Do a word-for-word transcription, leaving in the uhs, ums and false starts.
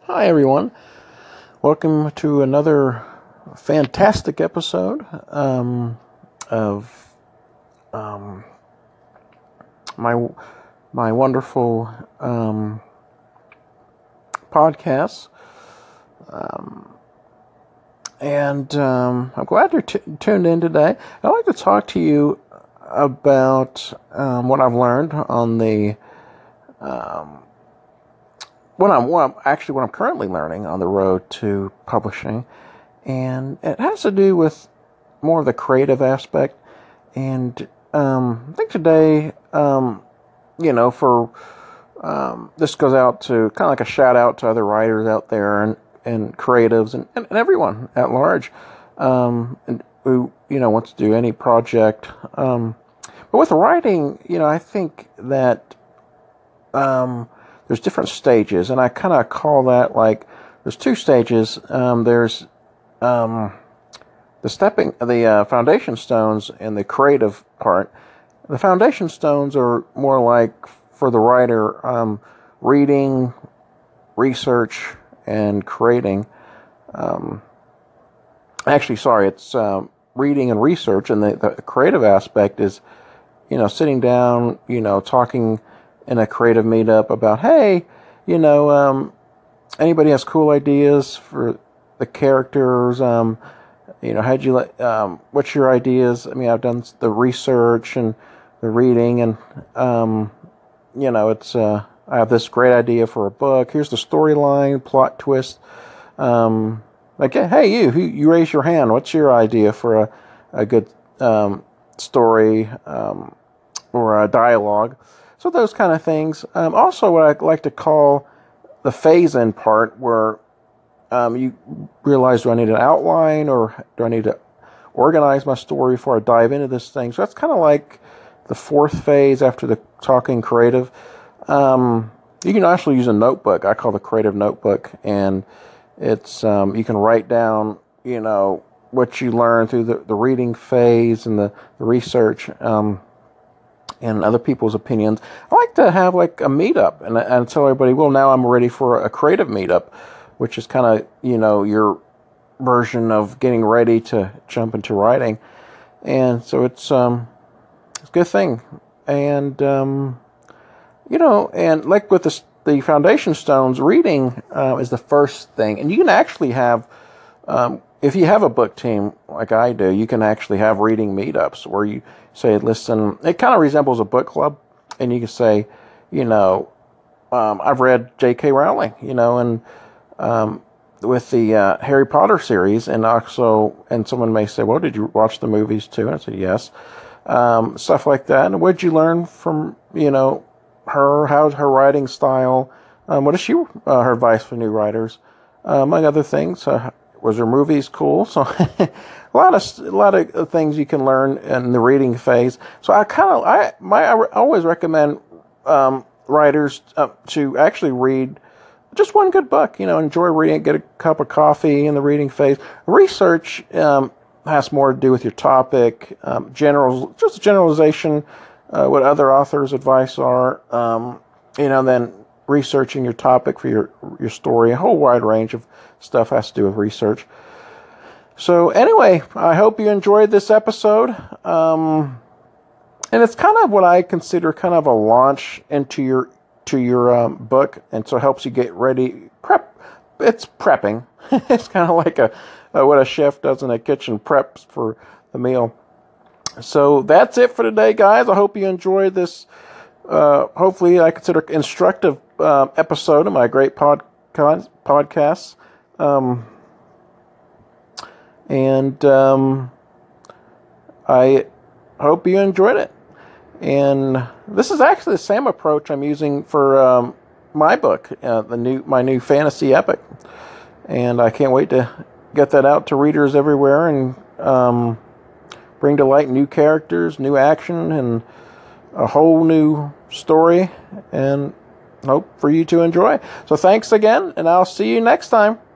Hi, everyone. Welcome to another fantastic episode um, of um, my my wonderful um, podcast. Um, and um, I'm glad you're t- tuned in today. I'd like to talk to you about um, what I've learned on the um, what I'm, what I'm actually what I'm currently learning on the road to publishing, and it has to do with more of the creative aspect. And um, I think today, um, you know, for um, this goes out to kind of like a shout out to other writers out there and, and creatives and, and, and everyone at large um, and who you know wants to do any project. Um, but with writing, you know, I think that um, there's different stages, and I kind of call that like there's two stages. Um, there's um, the stepping, the uh, foundation stones, and the creative part. The foundation stones are more like for the writer, um, reading, research, and creating. Um, actually, sorry, it's um, reading and research, and the, the creative aspect is, you know, sitting down, you know, talking in a creative meetup about, hey, you know, um, anybody has cool ideas for the characters? Um, you know, how'd you let? Um, what's your ideas? I mean, I've done the research and the reading, and um, you know, it's uh, I have this great idea for a book. Here's the storyline, plot twist. Um, like, hey, you, you raise your hand. What's your idea for a a good um, story um, or a dialogue? So those kind of things. Um, also, what I like to call the phase-in part, where um, you realize, do I need an outline or do I need to organize my story before I dive into this thing? So that's kind of like the fourth phase after the talking creative. Um, you can actually use a notebook. I call it the creative notebook, and it's um, you can write down, you know, what you learn through the, the reading phase and the, the research. Um, and other people's opinions. I like to have like a meetup and, and tell everybody, well, now I'm ready for a creative meetup, which is kind of, you know, your version of getting ready to jump into writing. And so it's, um, it's a good thing. And, um, you know, and like with the, the foundation stones, reading uh, is the first thing. And you can actually have, um, if you have a book team like I do, you can actually have reading meetups where you say, listen, it kind of resembles a book club. And you can say, you know, um, I've read J K. Rowling, you know, and um, with the uh, Harry Potter series. And also, and someone may say, well, did you watch the movies too? And I said, yes. Um, stuff like that. And what did you learn from, you know, her? How's her writing style? Um, what is she, uh, her advice for new writers? Uh, among other things. Uh, Was her movies cool? So a lot of a lot of things you can learn in the reading phase. So I kind of I my I always recommend um, writers uh, to actually read just one good book. You know, enjoy reading it, get a cup of coffee in the reading phase. Research um, has more to do with your topic, um, general just a generalization, uh, what other authors' advice are. Um, you know, then researching your topic for your your story, a whole wide range of stuff has to do with research. So anyway, I hope you enjoyed this episode. Um, and it's kind of what I consider kind of a launch into your to your um, book, and so it helps you get ready. Prep. It's prepping. It's kind of like a, a what a chef does in a kitchen, preps for the meal. So that's it for today, guys. I hope you enjoyed this. Uh, hopefully, I consider instructive uh, episode of my great pod podcasts. Um, and um, I hope you enjoyed it. And this is actually the same approach I'm using for um, my book, uh, the new my new fantasy epic. And I can't wait to get that out to readers everywhere and um, bring to light new characters, new action, and a whole new story. And hope for you to enjoy. So thanks again, and I'll see you next time.